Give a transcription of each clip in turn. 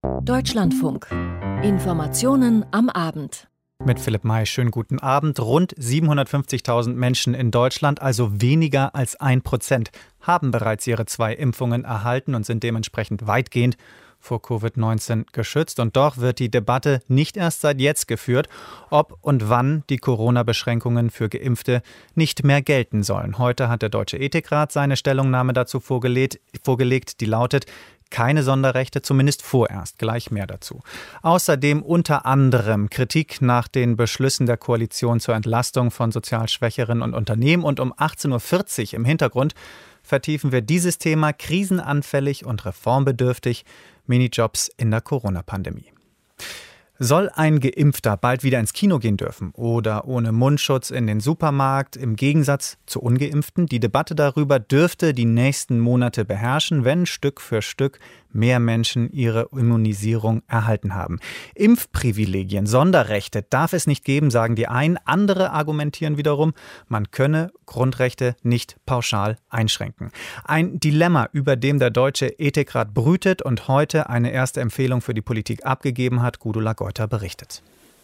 Deutschlandfunk. Informationen am Abend. Mit Philipp May, schönen guten Abend. Rund 750.000 Menschen in Deutschland, also weniger als 1%, haben bereits ihre 2 Impfungen erhalten und sind dementsprechend weitgehend vor Covid-19 geschützt. Und doch wird die Debatte nicht erst seit jetzt geführt, ob und wann die Corona-Beschränkungen für Geimpfte nicht mehr gelten sollen. Heute hat der Deutsche Ethikrat seine Stellungnahme dazu vorgelegt, die lautet: keine Sonderrechte, zumindest vorerst. Gleich mehr dazu. Außerdem unter anderem Kritik nach den Beschlüssen der Koalition zur Entlastung von sozial Schwächeren und Unternehmen. Und um 18.40 Uhr im Hintergrund vertiefen wir dieses Thema: krisenanfällig und reformbedürftig, Minijobs in der Corona-Pandemie. Soll ein Geimpfter bald wieder ins Kino gehen dürfen oder ohne Mundschutz in den Supermarkt, im Gegensatz zu Ungeimpften? Die Debatte darüber dürfte die nächsten Monate beherrschen, wenn Stück für Stück mehr Menschen ihre Immunisierung erhalten haben. Impfprivilegien, Sonderrechte darf es nicht geben, sagen die einen. Andere argumentieren wiederum, man könne Grundrechte nicht pauschal einschränken. Ein Dilemma, über dem der Deutsche Ethikrat brütet und heute eine erste Empfehlung für die Politik abgegeben hat. Gudula Geuter berichtet.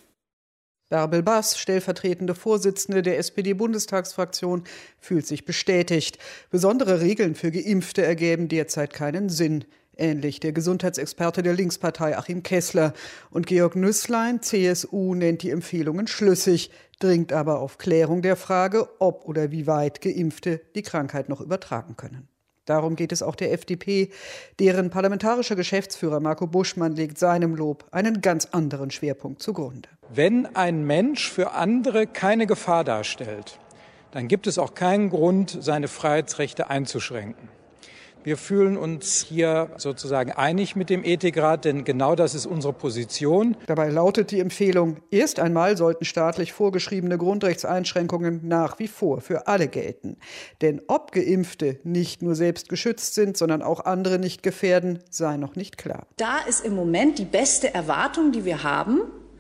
Bärbel Bass, stellvertretende Vorsitzende der SPD-Bundestagsfraktion, fühlt sich bestätigt. Besondere Regeln für Geimpfte ergäben derzeit keinen Sinn. Ähnlich der Gesundheitsexperte der Linkspartei Achim Kessler. Und Georg Nüßlein, CSU, nennt die Empfehlungen schlüssig, dringt aber auf Klärung der Frage, ob oder wie weit Geimpfte die Krankheit noch übertragen können. Darum geht es auch der FDP. Deren parlamentarischer Geschäftsführer Marco Buschmann legt seinem Lob einen ganz anderen Schwerpunkt zugrunde. Wenn ein Mensch für andere keine Gefahr darstellt, dann gibt es auch keinen Grund, seine Freiheitsrechte einzuschränken. Wir fühlen uns hier sozusagen einig mit dem Ethikrat, denn genau das ist unsere Position. Dabei lautet die Empfehlung: Erst einmal sollten staatlich vorgeschriebene Grundrechtseinschränkungen nach wie vor für alle gelten. Denn ob Geimpfte nicht nur selbst geschützt sind, sondern auch andere nicht gefährden, sei noch nicht klar. Da ist im Moment die beste Erwartung, die wir haben.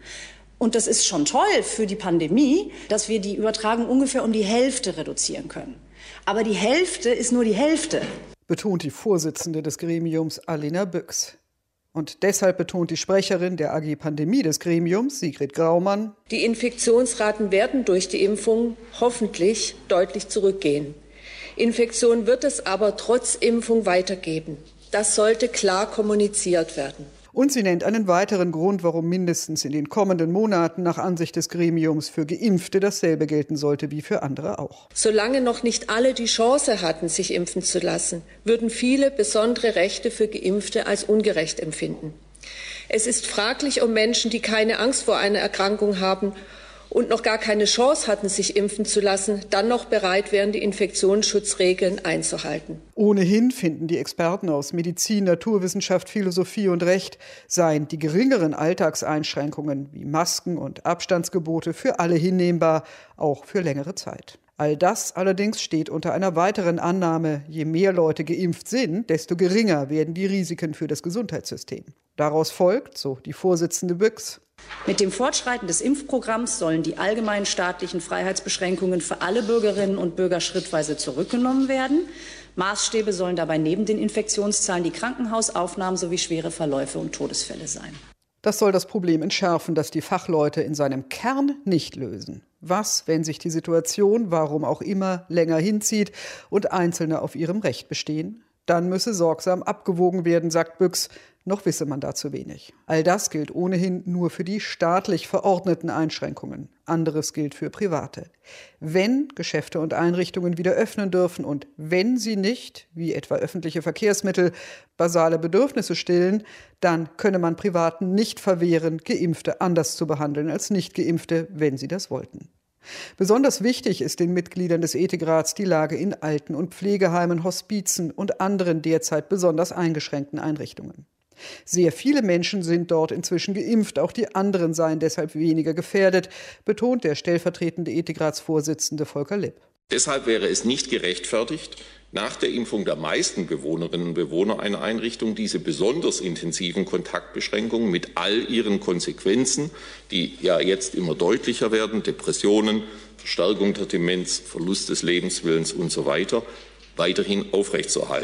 Und das ist schon toll für die Pandemie, dass wir die Übertragung ungefähr um die Hälfte reduzieren können. Aber die Hälfte ist nur die Hälfte, betont die Vorsitzende des Gremiums Alena Büchs. Und deshalb betont die Sprecherin der AG Pandemie des Gremiums, Sigrid Graumann: Die Infektionsraten werden durch die Impfung hoffentlich deutlich zurückgehen. Infektion wird es aber trotz Impfung weitergeben. Das sollte klar kommuniziert werden. Und sie nennt einen weiteren Grund, warum mindestens in den kommenden Monaten nach Ansicht des Gremiums für Geimpfte dasselbe gelten sollte wie für andere auch. Solange noch nicht alle die Chance hatten, sich impfen zu lassen, würden viele besondere Rechte für Geimpfte als ungerecht empfinden. Es ist fraglich, ob Menschen, die keine Angst vor einer Erkrankung haben und noch gar keine Chance hatten, sich impfen zu lassen, dann noch bereit wären, die Infektionsschutzregeln einzuhalten. Ohnehin finden die Experten aus Medizin, Naturwissenschaft, Philosophie und Recht, seien die geringeren Alltagseinschränkungen wie Masken und Abstandsgebote für alle hinnehmbar, auch für längere Zeit. All das allerdings steht unter einer weiteren Annahme: Je mehr Leute geimpft sind, desto geringer werden die Risiken für das Gesundheitssystem. Daraus folgt, so die Vorsitzende Büchs: Mit dem Fortschreiten des Impfprogramms sollen die allgemeinen staatlichen Freiheitsbeschränkungen für alle Bürgerinnen und Bürger schrittweise zurückgenommen werden. Maßstäbe sollen dabei neben den Infektionszahlen die Krankenhausaufnahmen sowie schwere Verläufe und Todesfälle sein. Das soll das Problem entschärfen, das die Fachleute in seinem Kern nicht lösen. Was, wenn sich die Situation, warum auch immer, länger hinzieht und Einzelne auf ihrem Recht bestehen? Dann müsse sorgsam abgewogen werden, sagt Büchs. Noch wisse man dazu wenig. All das gilt ohnehin nur für die staatlich verordneten Einschränkungen. Anderes gilt für Private. Wenn Geschäfte und Einrichtungen wieder öffnen dürfen und wenn sie nicht, wie etwa öffentliche Verkehrsmittel, basale Bedürfnisse stillen, dann könne man Privaten nicht verwehren, Geimpfte anders zu behandeln als Nicht-Geimpfte, wenn sie das wollten. Besonders wichtig ist den Mitgliedern des Ethikrats die Lage in Alten- und Pflegeheimen, Hospizen und anderen derzeit besonders eingeschränkten Einrichtungen. Sehr viele Menschen sind dort inzwischen geimpft, auch die anderen seien deshalb weniger gefährdet, betont der stellvertretende Ethikratsvorsitzende Volker Lipp. Deshalb wäre es nicht gerechtfertigt, nach der Impfung der meisten Bewohnerinnen und Bewohner einer Einrichtung diese besonders intensiven Kontaktbeschränkungen mit all ihren Konsequenzen, die ja jetzt immer deutlicher werden, Depressionen, Verstärkung der Demenz, Verlust des Lebenswillens und so weiter, weiterhin aufrechtzuerhalten.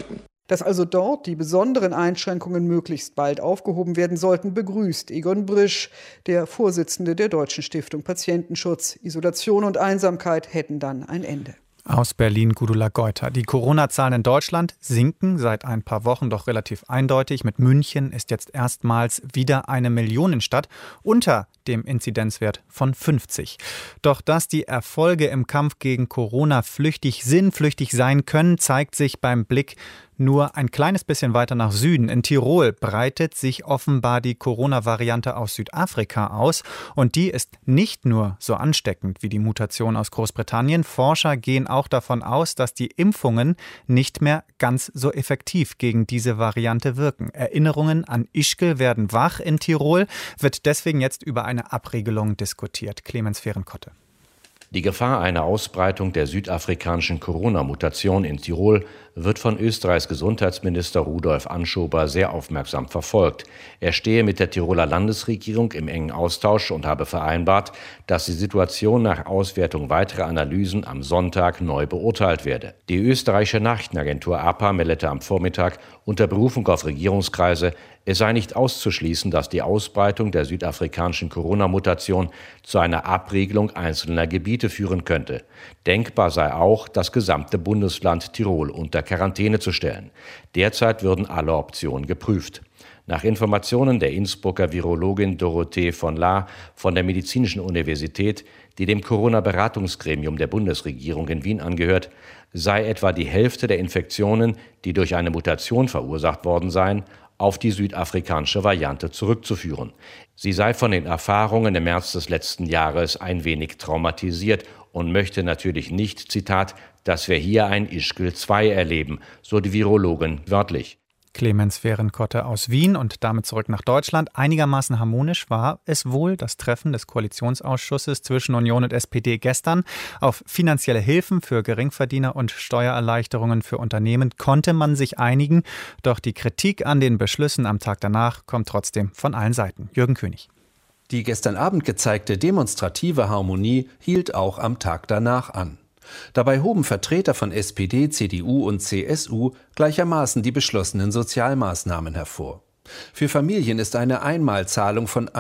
Dass also dort die besonderen Einschränkungen möglichst bald aufgehoben werden sollten, begrüßt Egon Brisch. Der Vorsitzende der Deutschen Stiftung Patientenschutz. Isolation und Einsamkeit hätten dann ein Ende. Aus Berlin Gudula Geuter. Die Corona-Zahlen in Deutschland sinken seit ein paar Wochen doch relativ eindeutig. Mit München ist jetzt erstmals wieder eine Millionenstadt unter dem Inzidenzwert von 50. Doch dass die Erfolge im Kampf gegen Corona flüchtig sein können, zeigt sich beim Blick nur ein kleines bisschen weiter nach Süden. In Tirol breitet sich offenbar die Corona-Variante aus Südafrika aus. Und die ist nicht nur so ansteckend wie die Mutation aus Großbritannien. Forscher gehen auch davon aus, dass die Impfungen nicht mehr ganz so effektiv gegen diese Variante wirken. Erinnerungen an Ischgl werden wach in Tirol, wird deswegen jetzt über eine Abregelung diskutiert. Clemens Fehrenkotte. Die Gefahr einer Ausbreitung der südafrikanischen Corona-Mutation in Tirol wird von Österreichs Gesundheitsminister Rudolf Anschober sehr aufmerksam verfolgt. Er stehe mit der Tiroler Landesregierung im engen Austausch und habe vereinbart, dass die Situation nach Auswertung weiterer Analysen am Sonntag neu beurteilt werde. Die österreichische Nachrichtenagentur APA meldete am Vormittag unter Berufung auf Regierungskreise, es sei nicht auszuschließen, dass die Ausbreitung der südafrikanischen Corona-Mutation zu einer Abregelung einzelner Gebiete führen könnte. Denkbar sei auch, das gesamte Bundesland Tirol unter Quarantäne zu stellen. Derzeit würden alle Optionen geprüft. Nach Informationen der Innsbrucker Virologin Dorothee von Laar von der Medizinischen Universität, die dem Corona-Beratungsgremium der Bundesregierung in Wien angehört, sei etwa die Hälfte der Infektionen, die durch eine Mutation verursacht worden seien, auf die südafrikanische Variante zurückzuführen. Sie sei von den Erfahrungen im März des letzten Jahres ein wenig traumatisiert und möchte natürlich nicht, Zitat, dass wir hier ein Ischgl 2 erleben, so die Virologin wörtlich. Clemens Fehrenkotte aus Wien und damit zurück nach Deutschland. Einigermaßen harmonisch war es wohl, das Treffen des Koalitionsausschusses zwischen Union und SPD gestern. Auf finanzielle Hilfen für Geringverdiener und Steuererleichterungen für Unternehmen konnte man sich einigen. Doch die Kritik an den Beschlüssen am Tag danach kommt trotzdem von allen Seiten. Jürgen König. Die gestern Abend gezeigte demonstrative Harmonie hielt auch am Tag danach an. Dabei hoben Vertreter von SPD, CDU und CSU gleichermaßen die beschlossenen Sozialmaßnahmen hervor. Für Familien ist eine Einmalzahlung von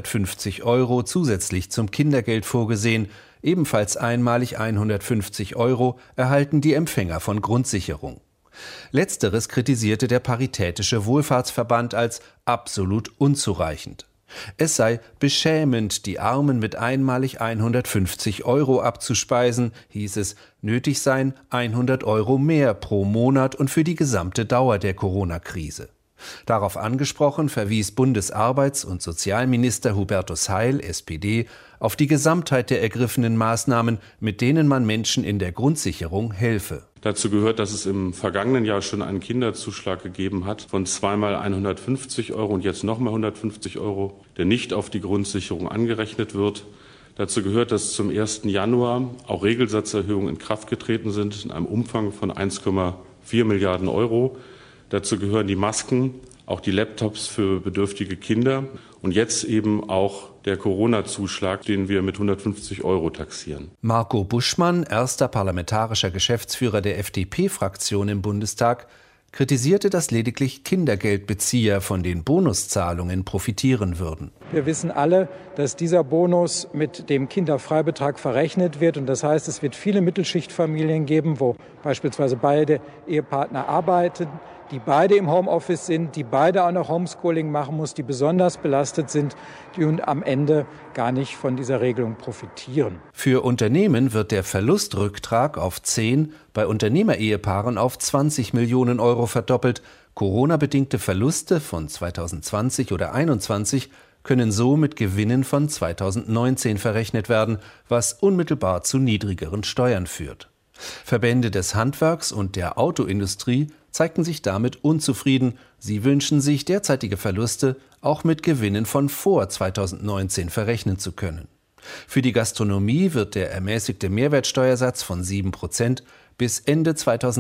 150 € zusätzlich zum Kindergeld vorgesehen. Ebenfalls einmalig 150 € erhalten die Empfänger von Grundsicherung. Letzteres kritisierte der Paritätische Wohlfahrtsverband als absolut unzureichend. Es sei beschämend, die Armen mit einmalig 150 € abzuspeisen, hieß es, nötig seien 100 € mehr pro Monat und für die gesamte Dauer der Corona-Krise. Darauf angesprochen verwies Bundesarbeits- und Sozialminister Hubertus Heil, SPD, auf die Gesamtheit der ergriffenen Maßnahmen, mit denen man Menschen in der Grundsicherung helfe. Dazu gehört, dass es im vergangenen Jahr schon einen Kinderzuschlag gegeben hat von zweimal 150 € und jetzt nochmal 150 €, der nicht auf die Grundsicherung angerechnet wird. Dazu gehört, dass zum 1. Januar auch Regelsatzerhöhungen in Kraft getreten sind in einem Umfang von 1,4 Milliarden €. Dazu gehören die Masken, auch die Laptops für bedürftige Kinder und jetzt eben auch der Corona-Zuschlag, den wir mit 150 € taxieren. Marco Buschmann, erster parlamentarischer Geschäftsführer der FDP-Fraktion im Bundestag, kritisierte, dass lediglich Kindergeldbezieher von den Bonuszahlungen profitieren würden. Wir wissen alle, dass dieser Bonus mit dem Kinderfreibetrag verrechnet wird. Und das heißt, es wird viele Mittelschichtfamilien geben, wo beispielsweise beide Ehepartner arbeiten, die beide im Homeoffice sind, die beide auch noch Homeschooling machen muss, die besonders belastet sind, die und am Ende gar nicht von dieser Regelung profitieren. Für Unternehmen wird der Verlustrücktrag auf 10, bei Unternehmerehepaaren auf 20 Millionen € verdoppelt. Corona-bedingte Verluste von 2020 oder 2021 können so mit Gewinnen von 2019 verrechnet werden, was unmittelbar zu niedrigeren Steuern führt. Verbände des Handwerks und der Autoindustrie zeigten sich damit unzufrieden. Sie wünschen sich, derzeitige Verluste auch mit Gewinnen von vor 2019 verrechnen zu können. Für die Gastronomie wird der ermäßigte Mehrwertsteuersatz von 7% bis Ende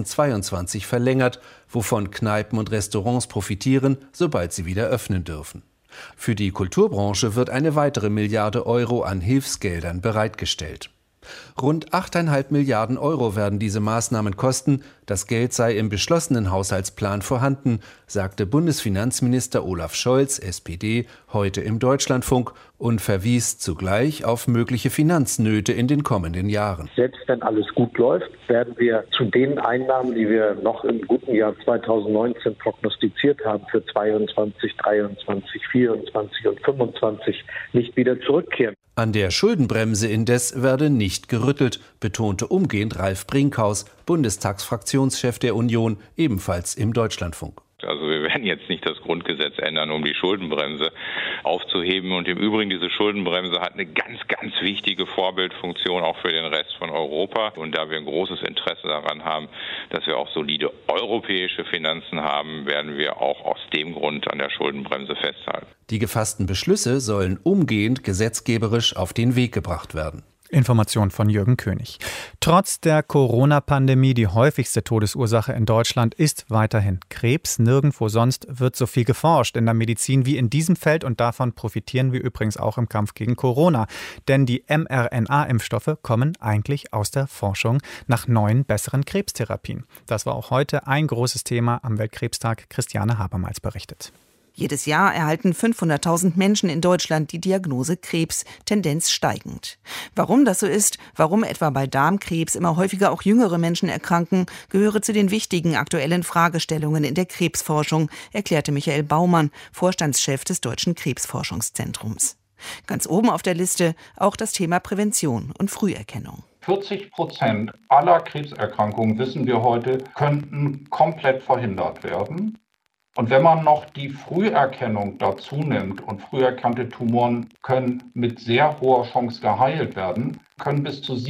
2022 verlängert, wovon Kneipen und Restaurants profitieren, sobald sie wieder öffnen dürfen. Für die Kulturbranche wird eine weitere Milliarde € an Hilfsgeldern bereitgestellt. Rund 8,5 Milliarden € werden diese Maßnahmen kosten. Das Geld sei im beschlossenen Haushaltsplan vorhanden, sagte Bundesfinanzminister Olaf Scholz, SPD, heute im Deutschlandfunk und verwies zugleich auf mögliche Finanznöte in den kommenden Jahren. Selbst wenn alles gut läuft, werden wir zu den Einnahmen, die wir noch im guten Jahr 2019 prognostiziert haben für 22, 23, 24 und 25, nicht wieder zurückkehren. An der Schuldenbremse indes werde nicht gerüttelt, betonte umgehend Ralf Brinkhaus, Bundestagsfraktionschef der Union, ebenfalls im Deutschlandfunk. Also wir werden jetzt nicht das Grundgesetz ändern, um die Schuldenbremse aufzuheben. Und im Übrigen, diese Schuldenbremse hat eine ganz, ganz wichtige Vorbildfunktion auch für den Rest von Europa. Und da wir ein großes Interesse daran haben, dass wir auch solide europäische Finanzen haben, werden wir auch aus dem Grund an der Schuldenbremse festhalten. Die gefassten Beschlüsse sollen umgehend gesetzgeberisch auf den Weg gebracht werden. Information von Jürgen König. Trotz der Corona-Pandemie die häufigste Todesursache in Deutschland ist weiterhin Krebs. Nirgendwo sonst wird so viel geforscht in der Medizin wie in diesem Feld und davon profitieren wir übrigens auch im Kampf gegen Corona. Denn die mRNA-Impfstoffe kommen eigentlich aus der Forschung nach neuen, besseren Krebstherapien. Das war auch heute ein großes Thema am Weltkrebstag. Christiane Habermals berichtet. Jedes Jahr erhalten 500.000 Menschen in Deutschland die Diagnose Krebs, Tendenz steigend. Warum das so ist, warum etwa bei Darmkrebs immer häufiger auch jüngere Menschen erkranken, gehöre zu den wichtigen aktuellen Fragestellungen in der Krebsforschung, erklärte Michael Baumann, Vorstandschef des Deutschen Krebsforschungszentrums. Ganz oben auf der Liste auch das Thema Prävention und Früherkennung. 40% aller Krebserkrankungen, wissen wir heute, könnten komplett verhindert werden. Und wenn man noch die Früherkennung dazu nimmt und früh erkannte Tumoren können mit sehr hoher Chance geheilt werden, können bis zu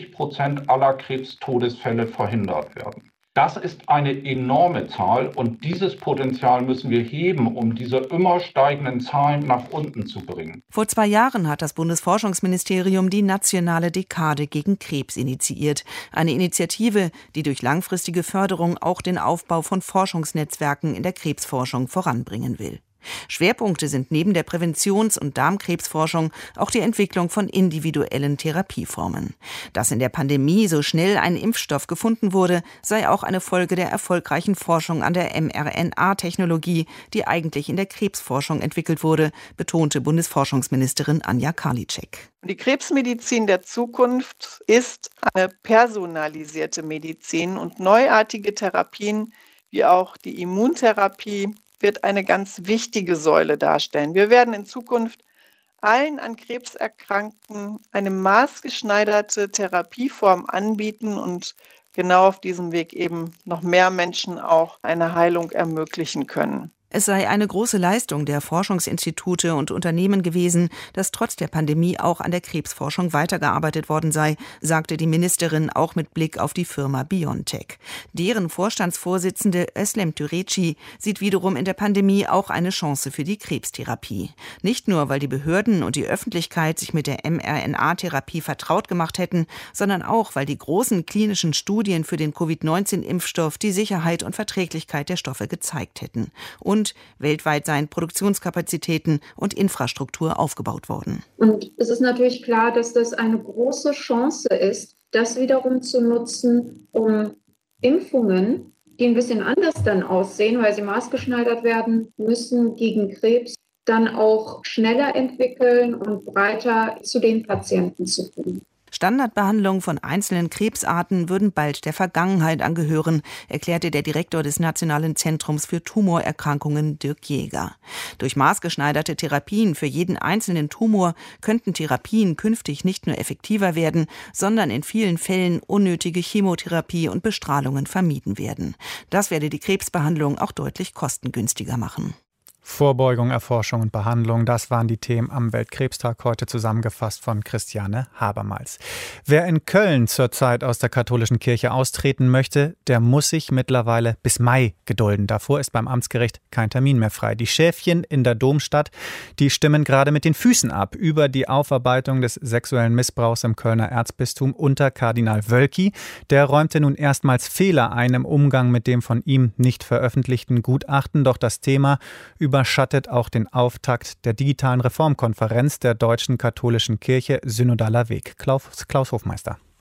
70% aller Krebstodesfälle verhindert werden. Das ist eine enorme Zahl und dieses Potenzial müssen wir heben, um diese immer steigenden Zahlen nach unten zu bringen. Vor 2 Jahren hat das Bundesforschungsministerium die nationale Dekade gegen Krebs initiiert. Eine Initiative, die durch langfristige Förderung auch den Aufbau von Forschungsnetzwerken in der Krebsforschung voranbringen will. Schwerpunkte sind neben der Präventions- und Darmkrebsforschung auch die Entwicklung von individuellen Therapieformen. Dass in der Pandemie so schnell ein Impfstoff gefunden wurde, sei auch eine Folge der erfolgreichen Forschung an der mRNA-Technologie, die eigentlich in der Krebsforschung entwickelt wurde, betonte Bundesforschungsministerin Anja Karliczek. Die Krebsmedizin der Zukunft ist eine personalisierte Medizin und neuartige Therapien wie auch die Immuntherapie wird eine ganz wichtige Säule darstellen. Wir werden in Zukunft allen an Krebs Erkrankten eine maßgeschneiderte Therapieform anbieten und genau auf diesem Weg eben noch mehr Menschen auch eine Heilung ermöglichen können. Es sei eine große Leistung der Forschungsinstitute und Unternehmen gewesen, dass trotz der Pandemie auch an der Krebsforschung weitergearbeitet worden sei, sagte die Ministerin auch mit Blick auf die Firma BioNTech. Deren Vorstandsvorsitzende Özlem Türeci sieht wiederum in der Pandemie auch eine Chance für die Krebstherapie. Nicht nur, weil die Behörden und die Öffentlichkeit sich mit der mRNA-Therapie vertraut gemacht hätten, sondern auch, weil die großen klinischen Studien für den Covid-19-Impfstoff die Sicherheit und Verträglichkeit der Stoffe gezeigt hätten. Und weltweit seien Produktionskapazitäten und Infrastruktur aufgebaut worden. Und es ist natürlich klar, dass das eine große Chance ist, das wiederum zu nutzen, um Impfungen, die ein bisschen anders dann aussehen, weil sie maßgeschneidert werden müssen gegen Krebs, dann auch schneller entwickeln und breiter zu den Patienten zu bringen. Standardbehandlung von einzelnen Krebsarten würden bald der Vergangenheit angehören, erklärte der Direktor des Nationalen Zentrums für Tumorerkrankungen Dirk Jäger. Durch maßgeschneiderte Therapien für jeden einzelnen Tumor könnten Therapien künftig nicht nur effektiver werden, sondern in vielen Fällen unnötige Chemotherapie und Bestrahlungen vermieden werden. Das werde die Krebsbehandlung auch deutlich kostengünstiger machen. Vorbeugung, Erforschung und Behandlung, das waren die Themen am Weltkrebstag, heute zusammengefasst von Christiane Habermals. Wer in Köln zurzeit aus der katholischen Kirche austreten möchte, der muss sich mittlerweile bis Mai gedulden. Davor ist beim Amtsgericht kein Termin mehr frei. Die Schäfchen in der Domstadt, die stimmen gerade mit den Füßen ab über die Aufarbeitung des sexuellen Missbrauchs im Kölner Erzbistum unter Kardinal Wölki. Der räumte nun erstmals Fehler ein im Umgang mit dem von ihm nicht veröffentlichten Gutachten. Doch das Thema überschattet auch den Auftakt der digitalen Reformkonferenz der Deutschen Katholischen Kirche Synodaler Weg. Klaus Hofmeister.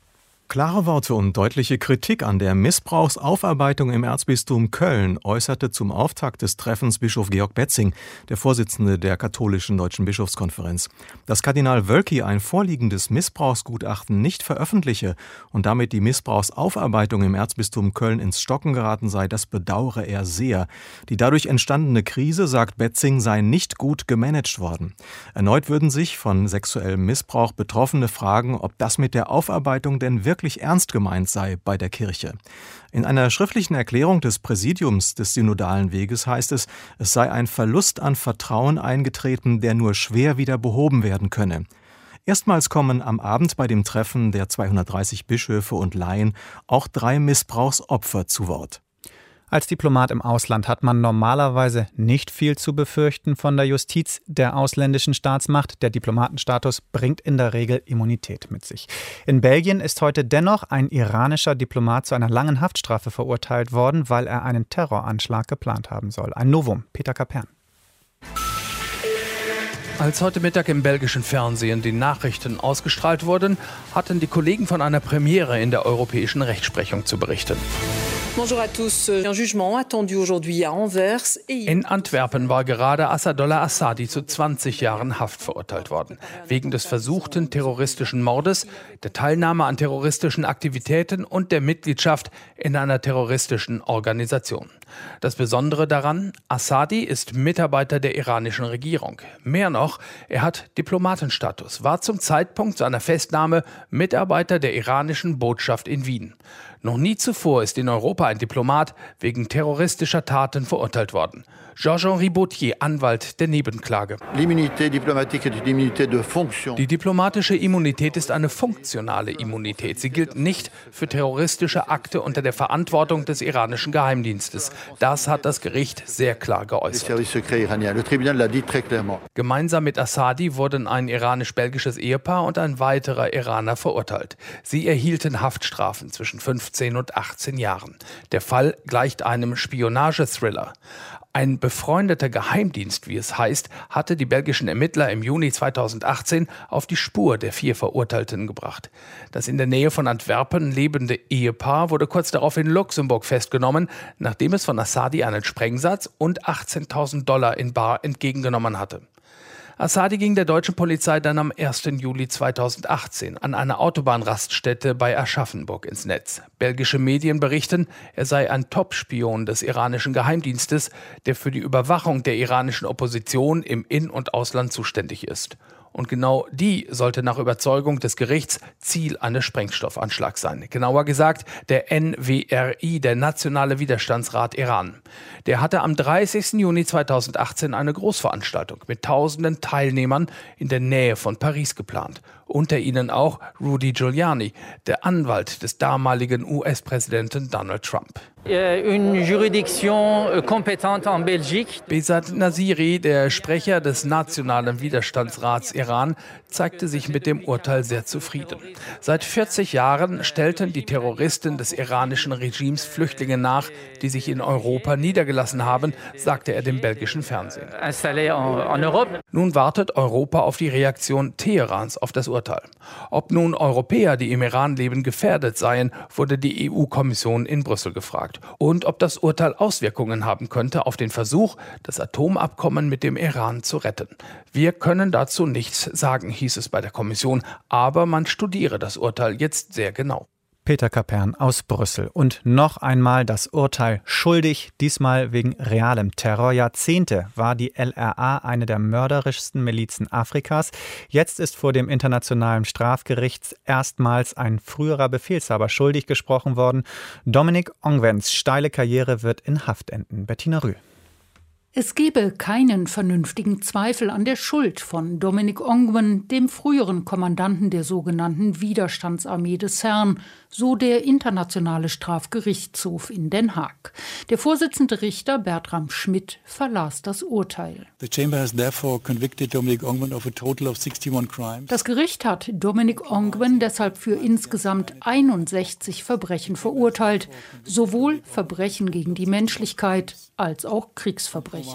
Klare Worte und deutliche Kritik an der Missbrauchsaufarbeitung im Erzbistum Köln äußerte zum Auftakt des Treffens Bischof Georg Betzing, der Vorsitzende der Katholischen Deutschen Bischofskonferenz. Dass Kardinal Wölki ein vorliegendes Missbrauchsgutachten nicht veröffentliche und damit die Missbrauchsaufarbeitung im Erzbistum Köln ins Stocken geraten sei, das bedauere er sehr. Die dadurch entstandene Krise, sagt Betzing, sei nicht gut gemanagt worden. Erneut würden sich von sexuellem Missbrauch Betroffene fragen, ob das mit der Aufarbeitung denn wirklich ernst gemeint sei bei der Kirche. In einer schriftlichen Erklärung des Präsidiums des synodalen Weges heißt es, es sei ein Verlust an Vertrauen eingetreten, der nur schwer wieder behoben werden könne. Erstmals kommen am Abend bei dem Treffen der 230 Bischöfe und Laien auch 3 Missbrauchsopfer zu Wort. Als Diplomat im Ausland hat man normalerweise nicht viel zu befürchten von der Justiz der ausländischen Staatsmacht. Der Diplomatenstatus bringt in der Regel Immunität mit sich. In Belgien ist heute dennoch ein iranischer Diplomat zu einer langen Haftstrafe verurteilt worden, weil er einen Terroranschlag geplant haben soll. Ein Novum, Peter Kapern. Als heute Mittag im belgischen Fernsehen die Nachrichten ausgestrahlt wurden, hatten die Kollegen von einer Premiere in der europäischen Rechtsprechung zu berichten. In Antwerpen war gerade Assadollah Assadi zu 20 Jahren Haft verurteilt worden. Wegen des versuchten terroristischen Mordes, der Teilnahme an terroristischen Aktivitäten und der Mitgliedschaft in einer terroristischen Organisation. Das Besondere daran, Assadi ist Mitarbeiter der iranischen Regierung. Mehr noch, er hat Diplomatenstatus, war zum Zeitpunkt seiner Festnahme Mitarbeiter der iranischen Botschaft in Wien. Noch nie zuvor ist in Europa ein Diplomat wegen terroristischer Taten verurteilt worden. Georges-Henri Bautier, Anwalt der Nebenklage. Die diplomatische Immunität ist eine funktionale Immunität. Sie gilt nicht für terroristische Akte unter der Verantwortung des iranischen Geheimdienstes. Das hat das Gericht sehr klar geäußert. Gemeinsam mit Assadi wurden ein iranisch-belgisches Ehepaar und ein weiterer Iraner verurteilt. Sie erhielten Haftstrafen zwischen 15 und 18 Jahren. Der Fall gleicht einem Spionagethriller. Ein befreundeter Geheimdienst, wie es heißt, hatte die belgischen Ermittler im Juni 2018 auf die Spur der 4 Verurteilten gebracht. Das in der Nähe von Antwerpen lebende Ehepaar wurde kurz darauf in Luxemburg festgenommen, nachdem es von Assadi einen Sprengsatz und $18.000 in bar entgegengenommen hatte. Assadi ging der deutschen Polizei dann am 1. Juli 2018 an einer Autobahnraststätte bei Aschaffenburg ins Netz. Belgische Medien berichten, er sei ein Top-Spion des iranischen Geheimdienstes, der für die Überwachung der iranischen Opposition im In- und Ausland zuständig ist. Und genau die sollte nach Überzeugung des Gerichts Ziel eines Sprengstoffanschlags sein. Genauer gesagt der NWRI, der Nationale Widerstandsrat Iran. Der hatte am 30. Juni 2018 eine Großveranstaltung mit tausenden Teilnehmern in der Nähe von Paris geplant. Unter ihnen auch Rudy Giuliani, der Anwalt des damaligen US-Präsidenten Donald Trump. Behzad Naziri, der Sprecher des Nationalen Widerstandsrats Iran, zeigte sich mit dem Urteil sehr zufrieden. Seit 40 Jahren stellten die Terroristen des iranischen Regimes Flüchtlinge nach, die sich in Europa niedergelassen haben, sagte er dem belgischen Fernsehen. Nun wartet Europa auf die Reaktion Teherans auf das Urteil. Ob nun Europäer, die im Iran leben, gefährdet seien, wurde die EU-Kommission in Brüssel gefragt. Und ob das Urteil Auswirkungen haben könnte auf den Versuch, das Atomabkommen mit dem Iran zu retten. Wir können dazu nichts sagen, hieß es bei der Kommission, aber man studiere das Urteil jetzt sehr genau. Peter Kapern aus Brüssel. Und noch einmal das Urteil schuldig, diesmal wegen realem Terror. Jahrzehnte war die LRA eine der mörderischsten Milizen Afrikas. Jetzt ist vor dem Internationalen Strafgericht erstmals ein früherer Befehlshaber schuldig gesprochen worden. Dominic Ongwens steile Karriere wird in Haft enden. Bettina Rühl. Es gebe keinen vernünftigen Zweifel an der Schuld von Dominic Ongwen, dem früheren Kommandanten der sogenannten Widerstandsarmee des CERN, so der Internationale Strafgerichtshof in Den Haag. Der Vorsitzende Richter Bertram Schmidt verlas das Urteil. Das Gericht hat Dominic Ongwen deshalb für insgesamt 61 Verbrechen verurteilt, sowohl Verbrechen gegen die Menschlichkeit als auch Kriegsverbrechen. sprechen.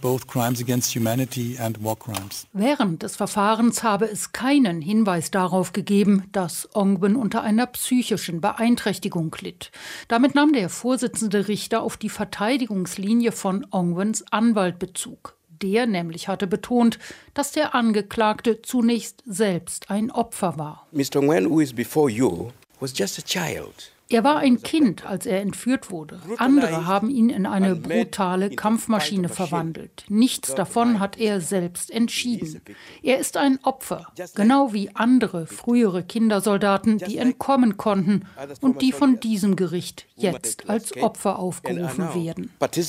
Während des Verfahrens habe es keinen Hinweis darauf gegeben, dass Ongwen unter einer psychischen Beeinträchtigung litt. Damit nahm der Vorsitzende Richter auf die Verteidigungslinie von Ongwens Anwalt Bezug. Der nämlich hatte betont, dass der Angeklagte zunächst selbst ein Opfer war. Mr. Ongwen, who is before you, was just a child. Er war ein Kind, als er entführt wurde. Andere haben ihn in eine brutale Kampfmaschine verwandelt. Nichts davon hat er selbst entschieden. Er ist ein Opfer, genau wie andere frühere Kindersoldaten, die entkommen konnten und die von diesem Gericht jetzt als Opfer aufgerufen werden.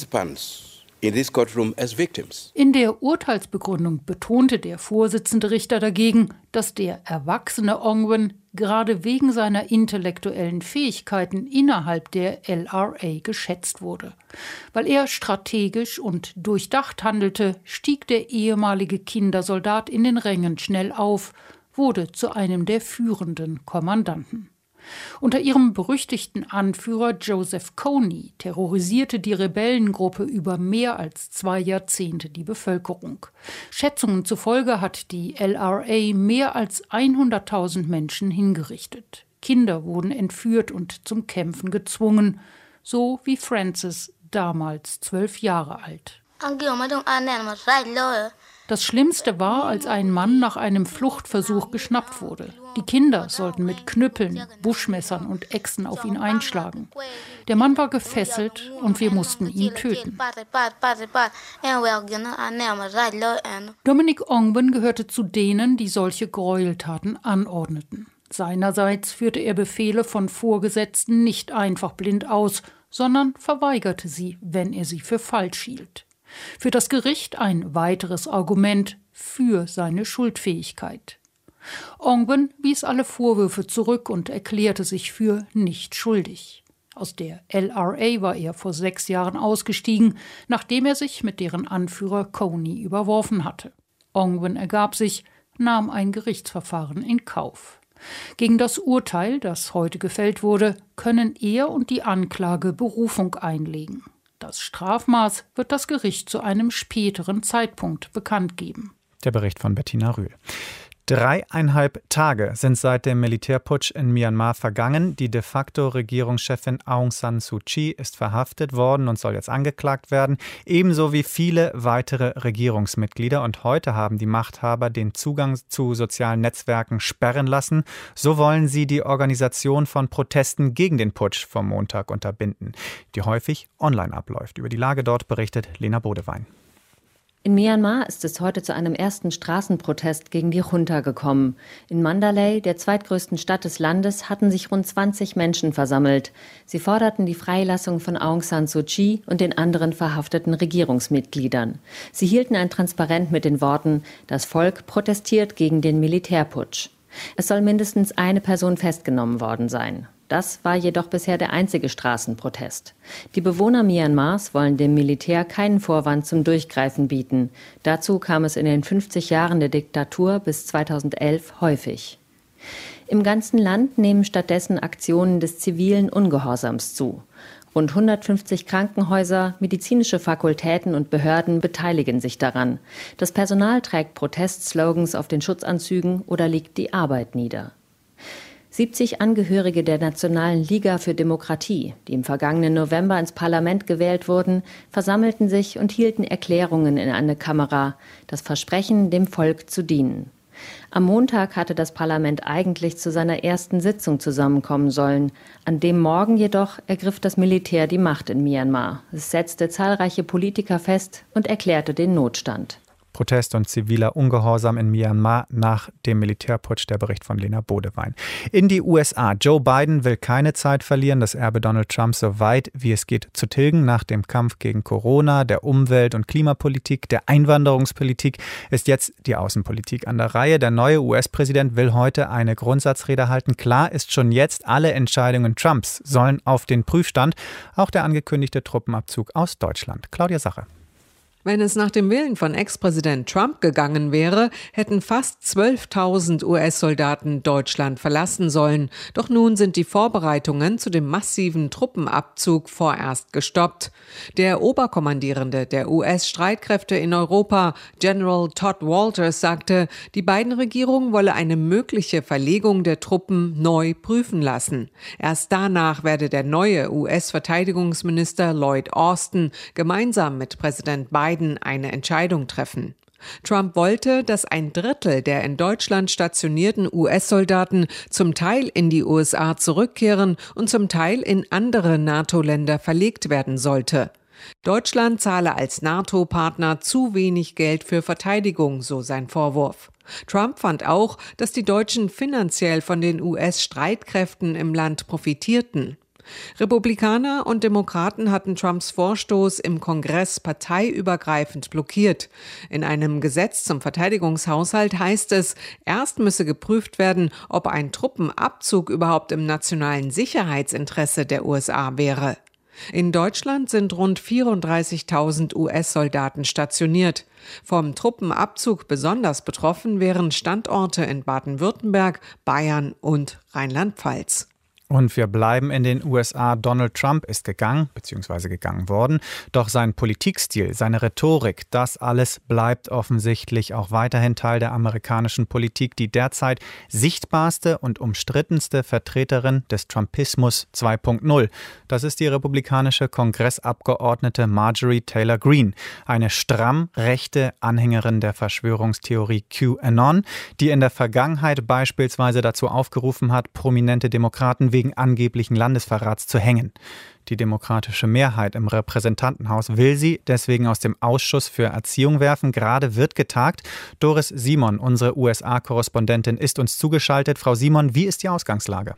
In der Urteilsbegründung betonte der Vorsitzende Richter dagegen, dass der erwachsene Ongwen gerade wegen seiner intellektuellen Fähigkeiten innerhalb der LRA geschätzt wurde. Weil er strategisch und durchdacht handelte, stieg der ehemalige Kindersoldat in den Rängen schnell auf, wurde zu einem der führenden Kommandanten. Unter ihrem berüchtigten Anführer Joseph Kony terrorisierte die Rebellengruppe über mehr als 2 Jahrzehnte die Bevölkerung. Schätzungen zufolge hat die LRA mehr als 100.000 Menschen hingerichtet. Kinder wurden entführt und zum Kämpfen gezwungen, so wie Francis, damals 12 Jahre alt. Das Schlimmste war, als ein Mann nach einem Fluchtversuch geschnappt wurde. Die Kinder sollten mit Knüppeln, Buschmessern und Äxten auf ihn einschlagen. Der Mann war gefesselt und wir mussten ihn töten. Dominic Ongwen gehörte zu denen, die solche Gräueltaten anordneten. Seinerseits führte er Befehle von Vorgesetzten nicht einfach blind aus, sondern verweigerte sie, wenn er sie für falsch hielt. Für das Gericht ein weiteres Argument für seine Schuldfähigkeit. Ongwen wies alle Vorwürfe zurück und erklärte sich für nicht schuldig. Aus der LRA war er vor 6 Jahren ausgestiegen, nachdem er sich mit deren Anführer Kony überworfen hatte. Ongwen ergab sich, nahm ein Gerichtsverfahren in Kauf. Gegen das Urteil, das heute gefällt wurde, können er und die Anklage Berufung einlegen. Das Strafmaß wird das Gericht zu einem späteren Zeitpunkt bekannt geben. Der Bericht von Bettina Rühl. 3,5 Tage sind seit dem Militärputsch in Myanmar vergangen. Die de facto Regierungschefin Aung San Suu Kyi ist verhaftet worden und soll jetzt angeklagt werden, ebenso wie viele weitere Regierungsmitglieder. Und heute haben die Machthaber den Zugang zu sozialen Netzwerken sperren lassen. So wollen sie die Organisation von Protesten gegen den Putsch vom Montag unterbinden, die häufig online abläuft. Über die Lage dort berichtet Lena Bodewein. In Myanmar ist es heute zu einem ersten Straßenprotest gegen die Junta gekommen. In Mandalay, der zweitgrößten Stadt des Landes, hatten sich rund 20 Menschen versammelt. Sie forderten die Freilassung von Aung San Suu Kyi und den anderen verhafteten Regierungsmitgliedern. Sie hielten ein Transparent mit den Worten: Das Volk protestiert gegen den Militärputsch. Es soll mindestens eine Person festgenommen worden sein. Das war jedoch bisher der einzige Straßenprotest. Die Bewohner Myanmars wollen dem Militär keinen Vorwand zum Durchgreifen bieten. Dazu kam es in den 50 Jahren der Diktatur bis 2011 häufig. Im ganzen Land nehmen stattdessen Aktionen des zivilen Ungehorsams zu. Rund 150 Krankenhäuser, medizinische Fakultäten und Behörden beteiligen sich daran. Das Personal trägt Protestslogans auf den Schutzanzügen oder legt die Arbeit nieder. 70 Angehörige der Nationalen Liga für Demokratie, die im vergangenen November ins Parlament gewählt wurden, versammelten sich und hielten Erklärungen in eine Kamera, das Versprechen, dem Volk zu dienen. Am Montag hatte das Parlament eigentlich zu seiner ersten Sitzung zusammenkommen sollen. An dem Morgen jedoch ergriff das Militär die Macht in Myanmar. Es setzte zahlreiche Politiker fest und erklärte den Notstand. Protest und ziviler Ungehorsam in Myanmar nach dem Militärputsch, der Bericht von Lena Bodewein. In die USA. Joe Biden will keine Zeit verlieren, das Erbe Donald Trumps so weit wie es geht zu tilgen. Nach dem Kampf gegen Corona, der Umwelt- und Klimapolitik, der Einwanderungspolitik ist jetzt die Außenpolitik an der Reihe. Der neue US-Präsident will heute eine Grundsatzrede halten. Klar ist schon jetzt, alle Entscheidungen Trumps sollen auf den Prüfstand. Auch der angekündigte Truppenabzug aus Deutschland. Claudia Sache. Wenn es nach dem Willen von Ex-Präsident Trump gegangen wäre, hätten fast 12.000 US-Soldaten Deutschland verlassen sollen. Doch nun sind die Vorbereitungen zu dem massiven Truppenabzug vorerst gestoppt. Der Oberkommandierende der US-Streitkräfte in Europa, General Todd Walters, sagte, die Biden-Regierung wolle eine mögliche Verlegung der Truppen neu prüfen lassen. Erst danach werde der neue US-Verteidigungsminister Lloyd Austin gemeinsam mit Präsident Biden eine Entscheidung treffen. Trump wollte, dass 1/3 der in Deutschland stationierten US-Soldaten zum Teil in die USA zurückkehren und zum Teil in andere NATO-Länder verlegt werden sollte. Deutschland zahle als NATO-Partner zu wenig Geld für Verteidigung, so sein Vorwurf. Trump fand auch, dass die Deutschen finanziell von den US-Streitkräften im Land profitierten. Republikaner und Demokraten hatten Trumps Vorstoß im Kongress parteiübergreifend blockiert. In einem Gesetz zum Verteidigungshaushalt heißt es, erst müsse geprüft werden, ob ein Truppenabzug überhaupt im nationalen Sicherheitsinteresse der USA wäre. In Deutschland sind rund 34.000 US-Soldaten stationiert. Vom Truppenabzug besonders betroffen wären Standorte in Baden-Württemberg, Bayern und Rheinland-Pfalz. Und wir bleiben in den USA. Donald Trump ist gegangen worden. Doch sein Politikstil, seine Rhetorik, das alles bleibt offensichtlich auch weiterhin Teil der amerikanischen Politik. Die derzeit sichtbarste und umstrittenste Vertreterin des Trumpismus 2.0. Das ist die republikanische Kongressabgeordnete Marjorie Taylor Greene. Eine stramm rechte Anhängerin der Verschwörungstheorie QAnon, die in der Vergangenheit beispielsweise dazu aufgerufen hat, prominente Demokraten wegen angeblichen Landesverrats zu hängen. Die demokratische Mehrheit im Repräsentantenhaus will sie deswegen aus dem Ausschuss für Erziehung werfen. Gerade wird getagt. Doris Simon, unsere USA-Korrespondentin, ist uns zugeschaltet. Frau Simon, wie ist die Ausgangslage?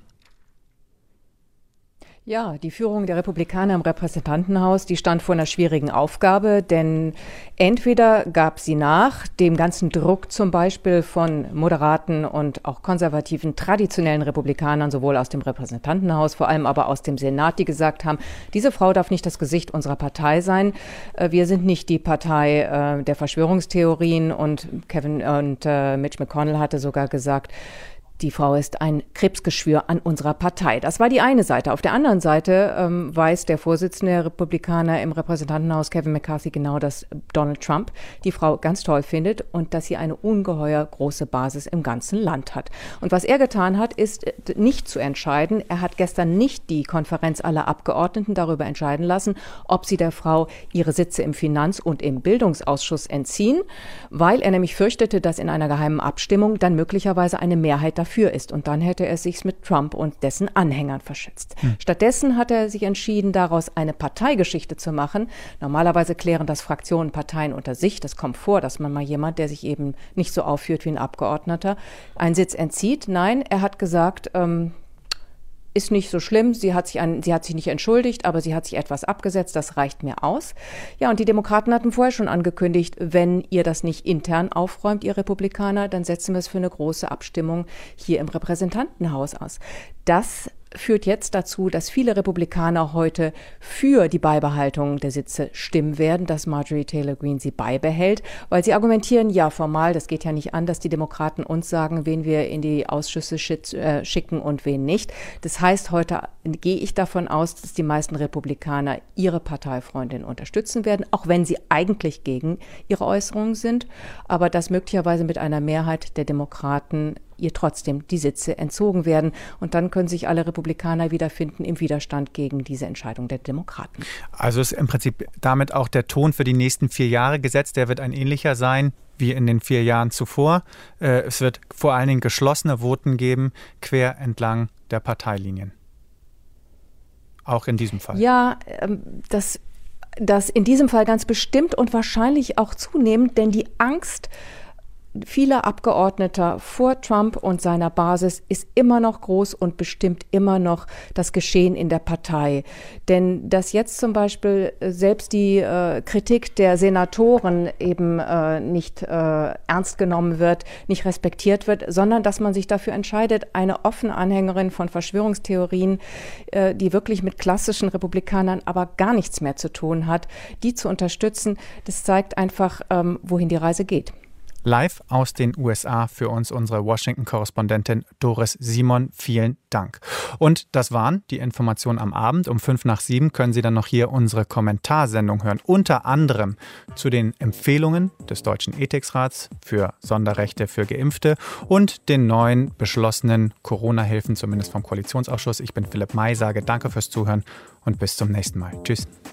Ja, die Führung der Republikaner im Repräsentantenhaus, die stand vor einer schwierigen Aufgabe, denn entweder gab sie nach dem ganzen Druck zum Beispiel von moderaten und auch konservativen traditionellen Republikanern, sowohl aus dem Repräsentantenhaus, vor allem aber aus dem Senat, die gesagt haben, diese Frau darf nicht das Gesicht unserer Partei sein. Wir sind nicht die Partei der Verschwörungstheorien, und Mitch McConnell hatte sogar gesagt, die Frau ist ein Krebsgeschwür an unserer Partei. Das war die eine Seite. Auf der anderen Seite weiß der Vorsitzende der Republikaner im Repräsentantenhaus, Kevin McCarthy, genau, dass Donald Trump die Frau ganz toll findet und dass sie eine ungeheuer große Basis im ganzen Land hat. Und was er getan hat, ist nicht zu entscheiden. Er hat gestern nicht die Konferenz aller Abgeordneten darüber entscheiden lassen, ob sie der Frau ihre Sitze im Finanz- und im Bildungsausschuss entziehen, weil er nämlich fürchtete, dass in einer geheimen Abstimmung dann möglicherweise eine Mehrheit dafür ist. Und dann hätte er sich mit Trump und dessen Anhängern verschätzt. Stattdessen hat er sich entschieden, daraus eine Parteigeschichte zu machen. Normalerweise klären das Fraktionen, Parteien unter sich. Das kommt vor, dass man mal jemand, der sich eben nicht so aufführt wie ein Abgeordneter, einen Sitz entzieht. Nein, er hat gesagt, ist nicht so schlimm, sie hat sich nicht entschuldigt, aber sie hat sich etwas abgesetzt, das reicht mir aus. Ja, und die Demokraten hatten vorher schon angekündigt, wenn ihr das nicht intern aufräumt, ihr Republikaner, dann setzen wir es für eine große Abstimmung hier im Repräsentantenhaus aus. Das führt jetzt dazu, dass viele Republikaner heute für die Beibehaltung der Sitze stimmen werden, dass Marjorie Taylor Greene sie beibehält, weil sie argumentieren, ja formal, das geht ja nicht an, dass die Demokraten uns sagen, wen wir in die Ausschüsse schicken und wen nicht. Das heißt, heute gehe ich davon aus, dass die meisten Republikaner ihre Parteifreundin unterstützen werden, auch wenn sie eigentlich gegen ihre Äußerungen sind, aber dass möglicherweise mit einer Mehrheit der Demokraten ihr trotzdem die Sitze entzogen werden. Und dann können sich alle Republikaner wiederfinden im Widerstand gegen diese Entscheidung der Demokraten. Also ist im Prinzip damit auch der Ton für die nächsten 4 Jahre gesetzt. Der wird ein ähnlicher sein wie in den 4 Jahren zuvor. Es wird vor allen Dingen geschlossene Voten geben, quer entlang der Parteilinien. Auch in diesem Fall. Ja, das in diesem Fall ganz bestimmt und wahrscheinlich auch zunehmend, denn die Angst vieler Abgeordneter vor Trump und seiner Basis ist immer noch groß und bestimmt immer noch das Geschehen in der Partei. Denn dass jetzt zum Beispiel selbst die Kritik der Senatoren eben nicht ernst genommen wird, nicht respektiert wird, sondern dass man sich dafür entscheidet, eine offene Anhängerin von Verschwörungstheorien, die wirklich mit klassischen Republikanern aber gar nichts mehr zu tun hat, die zu unterstützen, das zeigt einfach, wohin die Reise geht. Live aus den USA für uns unsere Washington-Korrespondentin Doris Simon. Vielen Dank. Und das waren die Informationen am Abend. Um 6:55 können Sie dann noch hier unsere Kommentarsendung hören. Unter anderem zu den Empfehlungen des Deutschen Ethiksrats für Sonderrechte für Geimpfte und den neuen beschlossenen Corona-Hilfen, zumindest vom Koalitionsausschuss. Ich bin Philipp May, sage danke fürs Zuhören und bis zum nächsten Mal. Tschüss.